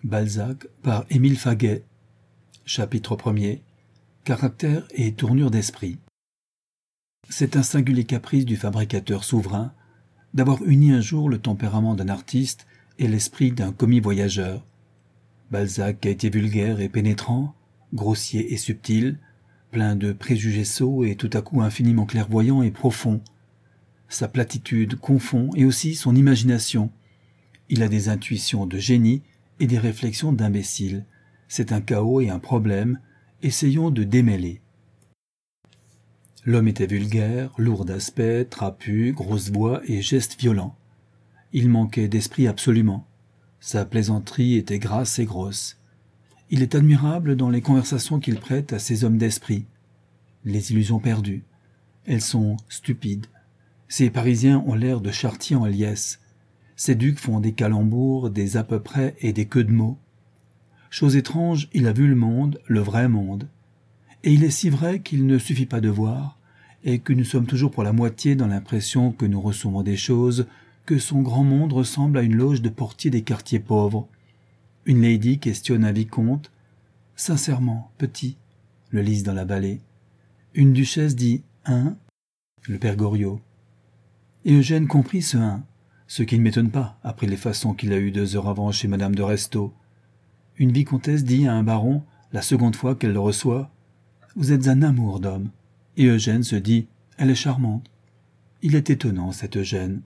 Balzac par Émile Faguet. Chapitre 1er. Caractère et tournure d'esprit. C'est un singulier caprice du fabricateur souverain d'avoir uni un jour le tempérament d'un artiste et l'esprit d'un commis voyageur. Balzac a été vulgaire et pénétrant, grossier et subtil, plein de préjugés sots et tout à coup infiniment clairvoyant et profond. Sa platitude confond et aussi son imagination. Il a des intuitions de génie et des réflexions d'imbécile. C'est un chaos et un problème. Essayons de démêler. L'homme était vulgaire, lourd d'aspect, trapu, grosse voix et gestes violents. Il manquait d'esprit absolument. Sa plaisanterie était grasse et grosse. Il est admirable dans les conversations qu'il prête à ces hommes d'esprit. Les illusions perdues. Elles sont stupides. Ces Parisiens ont l'air de charretiers en liesse. Ces ducs font des calembours, des à peu près et des queues de mots. Chose étrange, il a vu le monde, le vrai monde. Et il est si vrai qu'il ne suffit pas de voir, et que nous sommes toujours pour la moitié dans l'impression que nous recevons des choses, que son grand monde ressemble à une loge de portiers des quartiers pauvres. Une lady questionne un vicomte. « Sincèrement, petit », le lys dans la vallée. Une duchesse dit « Hein ?» le père Goriot. Et Eugène comprit ce « hein », ce qui ne m'étonne pas, après les façons qu'il a eues 2 heures avant chez madame de Restaud. Une vicomtesse dit à un baron, la seconde fois qu'elle le reçoit, « Vous êtes un amour d'homme ». Et Eugène se dit, « Elle est charmante ». Il est étonnant, cet Eugène.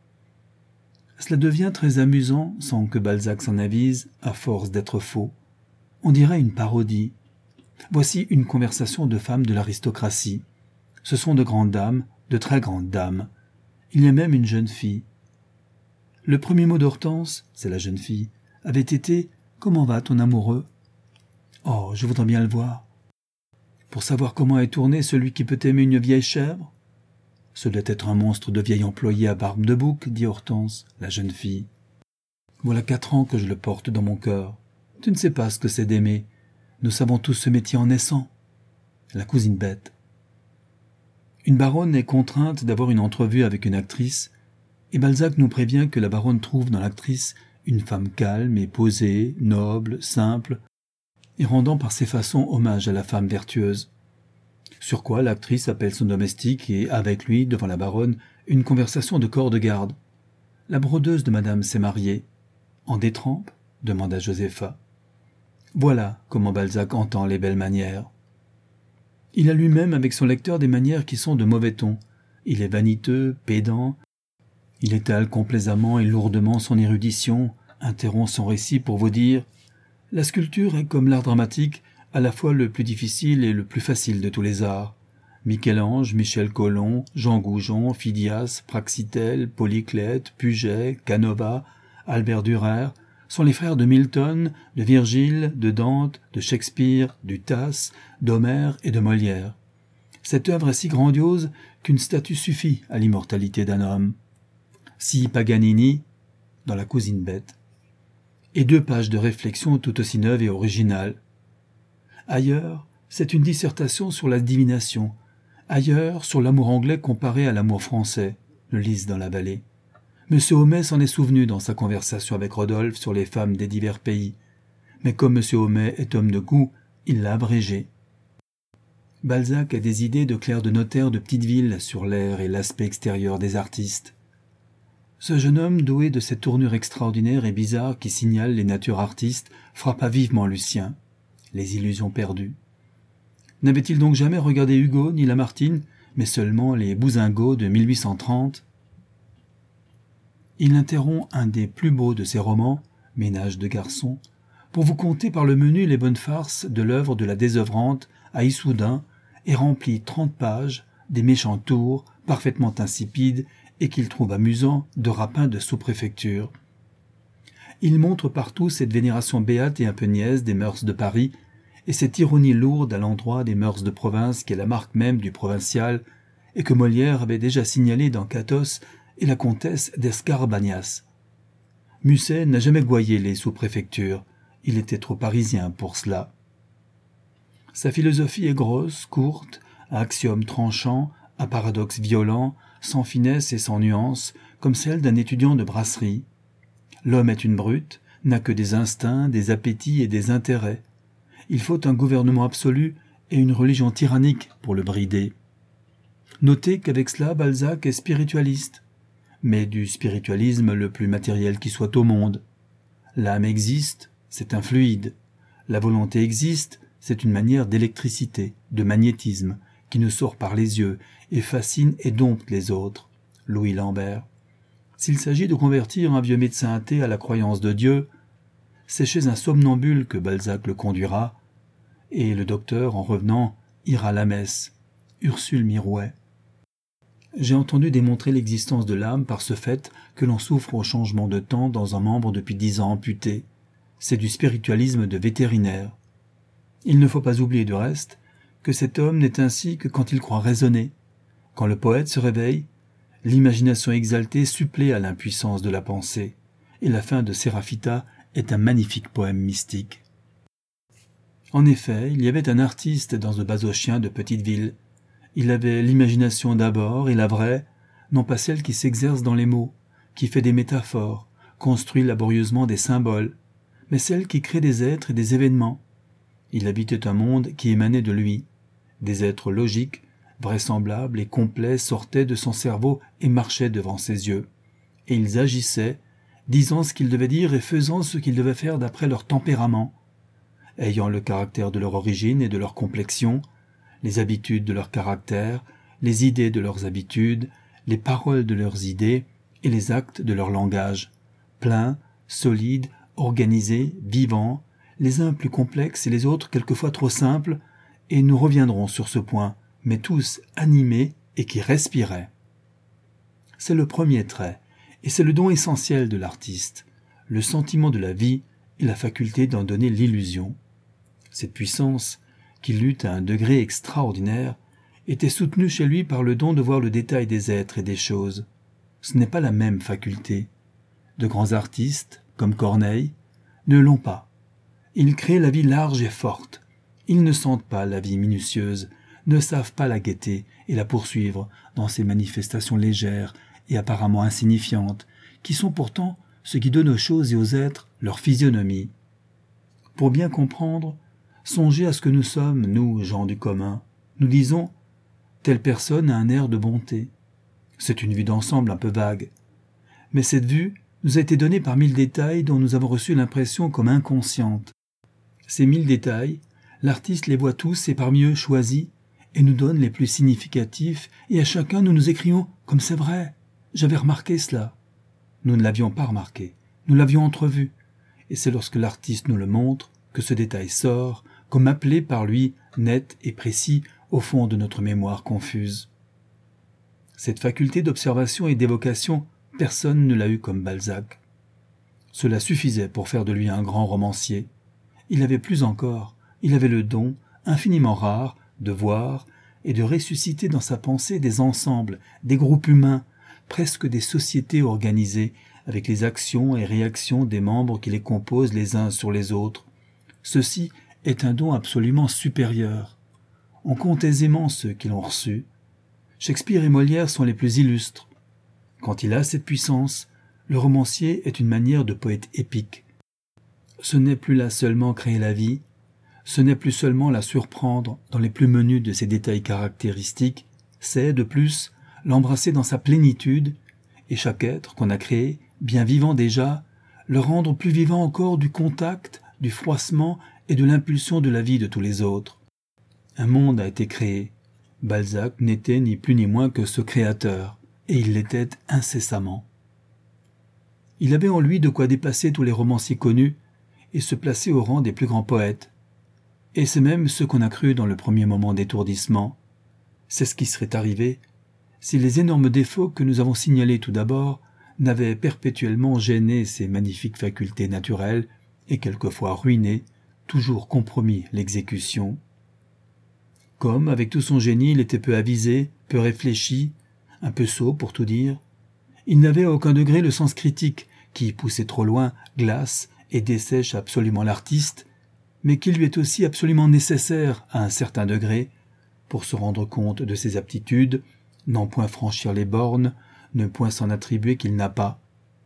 Cela devient très amusant, sans que Balzac s'en avise, à force d'être faux. On dirait une parodie. Voici une conversation de femmes de l'aristocratie. Ce sont de grandes dames, de très grandes dames. Il y a même une jeune fille. Le premier mot d'Hortense, c'est la jeune fille, avait été « Comment va ton amoureux ?»« Oh, je voudrais bien le voir. » Pour savoir comment est tourné celui qui peut aimer une vieille chèvre ? Ce doit être un monstre de vieil employé à barbe de bouc, dit Hortense, la jeune fille. Voilà 4 ans que je le porte dans mon cœur. Tu ne sais pas ce que c'est d'aimer. Nous savons tous ce métier en naissant. La cousine bête. Une baronne est contrainte d'avoir une entrevue avec une actrice, et Balzac nous prévient que la baronne trouve dans l'actrice une femme calme et posée, noble, simple, et rendant par ses façons hommage à la femme vertueuse. Sur quoi l'actrice appelle son domestique et, avec lui, devant la baronne, une conversation de corps de garde. La brodeuse de madame s'est mariée. En détrempe ? Demanda Josépha. Voilà comment Balzac entend les belles manières. Il a lui-même avec son lecteur des manières qui sont de mauvais ton. Il est vaniteux, pédant. Il étale complaisamment et lourdement son érudition, interrompt son récit pour vous dire « La sculpture est comme l'art dramatique, à la fois le plus difficile et le plus facile de tous les arts. Michel-Ange, Michel Colomb, Jean Goujon, Phidias, Praxitèle, Polyclète, Puget, Canova, Albert Dürer sont les frères de Milton, de Virgile, de Dante, de Shakespeare, du Tasse, d'Homère et de Molière. Cette œuvre est si grandiose qu'une statue suffit à l'immortalité d'un homme. Si Paganini, dans La cousine bête, et 2 pages de réflexion tout aussi neuves et originales. Ailleurs, c'est une dissertation sur la divination. Ailleurs, sur l'amour anglais comparé à l'amour français, le lys dans la vallée. M. Homais s'en est souvenu dans sa conversation avec Rodolphe sur les femmes des divers pays. Mais comme M. Homais est homme de goût, il l'a abrégé. Balzac a des idées de clerc de notaire de petite ville sur l'air et l'aspect extérieur des artistes. Ce jeune homme, doué de cette tournure extraordinaire et bizarre qui signale les natures artistes, frappa vivement Lucien. Les illusions perdues. N'avait-il donc jamais regardé Hugo ni Lamartine, mais seulement les Bousingots de 1830 ? Il interrompt un des plus beaux de ses romans, Ménage de garçons, pour vous conter par le menu les bonnes farces de l'œuvre de la désœuvrante à Issoudun et remplit 30 pages des méchants tours parfaitement insipides et qu'il trouve amusant de rapins de sous-préfecture. Il montre partout cette vénération béate et un peu niaise des mœurs de Paris et cette ironie lourde à l'endroit des mœurs de province qui est la marque même du provincial et que Molière avait déjà signalé dans Catos et la comtesse d'Escarbagnas. Musset n'a jamais gouaillé les sous-préfectures, il était trop parisien pour cela. Sa philosophie est grosse, courte, à axiomes tranchants, à paradoxes violents, sans finesse et sans nuance, comme celle d'un étudiant de brasserie. L'homme est une brute, n'a que des instincts, des appétits et des intérêts. Il faut un gouvernement absolu et une religion tyrannique pour le brider. Notez qu'avec cela, Balzac est spiritualiste, mais du spiritualisme le plus matériel qui soit au monde. L'âme existe, c'est un fluide. La volonté existe, c'est une manière d'électricité, de magnétisme, qui nous sort par les yeux et fascine et dompte les autres. Louis Lambert. S'il s'agit de convertir un vieux médecin athée à la croyance de Dieu, c'est chez un somnambule que Balzac le conduira, et le docteur, en revenant, ira à la messe. Ursule Mirouet. J'ai entendu démontrer l'existence de l'âme par ce fait que l'on souffre au changement de temps dans un membre depuis 10 ans amputé. C'est du spiritualisme de vétérinaire. Il ne faut pas oublier du reste que cet homme n'est ainsi que quand il croit raisonner. Quand le poète se réveille, l'imagination exaltée supplée à l'impuissance de la pensée, et la fin de Séraphita est un magnifique poème mystique. En effet, il y avait un artiste dans ce basochien de petite ville. Il avait l'imagination d'abord et la vraie, non pas celle qui s'exerce dans les mots, qui fait des métaphores, construit laborieusement des symboles, mais celle qui crée des êtres et des événements. Il habitait un monde qui émanait de lui. Des êtres logiques, vraisemblables et complets sortaient de son cerveau et marchaient devant ses yeux. Et ils agissaient, disant ce qu'ils devaient dire et faisant ce qu'ils devaient faire d'après leur tempérament, ayant le caractère de leur origine et de leur complexion, les habitudes de leur caractère, les idées de leurs habitudes, les paroles de leurs idées et les actes de leur langage, pleins, solides, organisés, vivants, les uns plus complexes et les autres quelquefois trop simples, et nous reviendrons sur ce point, mais tous animés et qui respiraient. C'est le premier trait, et c'est le don essentiel de l'artiste, le sentiment de la vie et la faculté d'en donner l'illusion. Cette puissance, qui lutte à un degré extraordinaire, était soutenue chez lui par le don de voir le détail des êtres et des choses. Ce n'est pas la même faculté. De grands artistes, comme Corneille, ne l'ont pas. Ils créent la vie large et forte. Ils ne sentent pas la vie minutieuse, ne savent pas la guetter et la poursuivre dans ces manifestations légères et apparemment insignifiantes, qui sont pourtant ce qui donne aux choses et aux êtres leur physionomie. Pour bien comprendre, songez à ce que nous sommes, nous, gens du commun. Nous disons « telle personne a un air de bonté ». C'est une vue d'ensemble un peu vague. Mais cette vue nous a été donnée par 1000 détails dont nous avons reçu l'impression comme inconsciente. Ces 1000 détails, l'artiste les voit tous et parmi eux choisit et nous donne les plus significatifs et à chacun nous nous écrions « comme c'est vrai, j'avais remarqué cela ». Nous ne l'avions pas remarqué, nous l'avions entrevu, et c'est lorsque l'artiste nous le montre que ce détail sort, comme appelé par lui, net et précis, au fond de notre mémoire confuse. Cette faculté d'observation et d'évocation, personne ne l'a eue comme Balzac. Cela suffisait pour faire de lui un grand romancier. Il avait plus encore, il avait le don, infiniment rare, de voir et de ressusciter dans sa pensée des ensembles, des groupes humains, presque des sociétés organisées, avec les actions et réactions des membres qui les composent les uns sur les autres. Ceci est un don absolument supérieur. On compte aisément ceux qui l'ont reçu. Shakespeare et Molière sont les plus illustres. Quand il a cette puissance, le romancier est une manière de poète épique. Ce n'est plus là seulement créer la vie, ce n'est plus seulement la surprendre dans les plus menus de ses détails caractéristiques, c'est, de plus, l'embrasser dans sa plénitude, et chaque être qu'on a créé, bien vivant déjà, le rendre plus vivant encore du contact, du froissement et de l'impulsion de la vie de tous les autres. Un monde a été créé. Balzac n'était ni plus ni moins que ce créateur, et il l'était incessamment. Il avait en lui de quoi dépasser tous les romanciers connus et se placer au rang des plus grands poètes. Et c'est même ce qu'on a cru dans le premier moment d'étourdissement. C'est ce qui serait arrivé si les énormes défauts que nous avons signalés tout d'abord n'avaient perpétuellement gêné ses magnifiques facultés naturelles et quelquefois ruiné, toujours compromis l'exécution. Comme, avec tout son génie, il était peu avisé, peu réfléchi, un peu sot pour tout dire, il n'avait à aucun degré le sens critique qui, poussé trop loin, glace et dessèche absolument l'artiste, mais qui lui est aussi absolument nécessaire à un certain degré pour se rendre compte de ses aptitudes, n'en point franchir les bornes, ne point s'en attribuer qu'il n'a pas.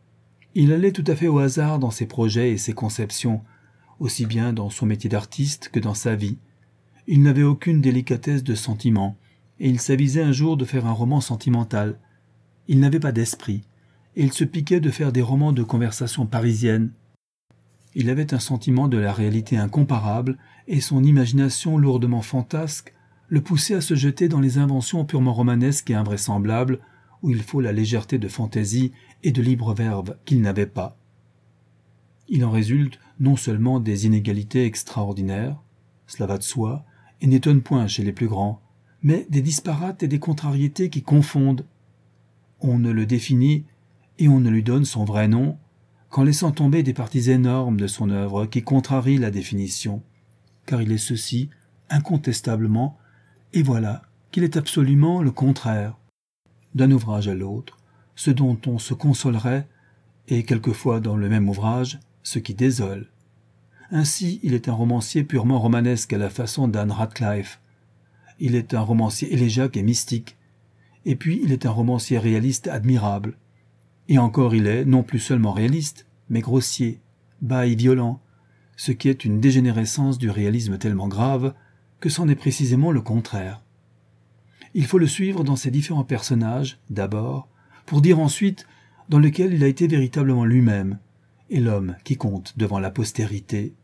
Il allait tout à fait au hasard dans ses projets et ses conceptions, aussi bien dans son métier d'artiste que dans sa vie. Il n'avait aucune délicatesse de sentiment, et il s'avisait un jour de faire un roman sentimental. Il n'avait pas d'esprit, et il se piquait de faire des romans de conversation parisienne. Il avait un sentiment de la réalité incomparable, et son imagination lourdement fantasque le poussait à se jeter dans les inventions purement romanesques et invraisemblables, où il faut la légèreté de fantaisie et de libre verve qu'il n'avait pas. Il en résulte non seulement des inégalités extraordinaires, cela va de soi, et n'étonne point chez les plus grands, mais des disparates et des contrariétés qui confondent. On ne le définit et on ne lui donne son vrai nom qu'en laissant tomber des parties énormes de son œuvre qui contrarient la définition, car il est ceci, incontestablement, et voilà qu'il est absolument le contraire. D'un ouvrage à l'autre, ce dont on se consolerait, et quelquefois dans le même ouvrage, ce qui désole. Ainsi, il est un romancier purement romanesque à la façon d'Anne Radcliffe. Il est un romancier élégiaque et mystique. Et puis, il est un romancier réaliste admirable. Et encore, il est non plus seulement réaliste, mais grossier, bas et violent, ce qui est une dégénérescence du réalisme tellement grave que c'en est précisément le contraire. Il faut le suivre dans ses différents personnages, d'abord, pour dire ensuite dans lequel il a été véritablement lui-même, et l'homme qui compte devant la postérité.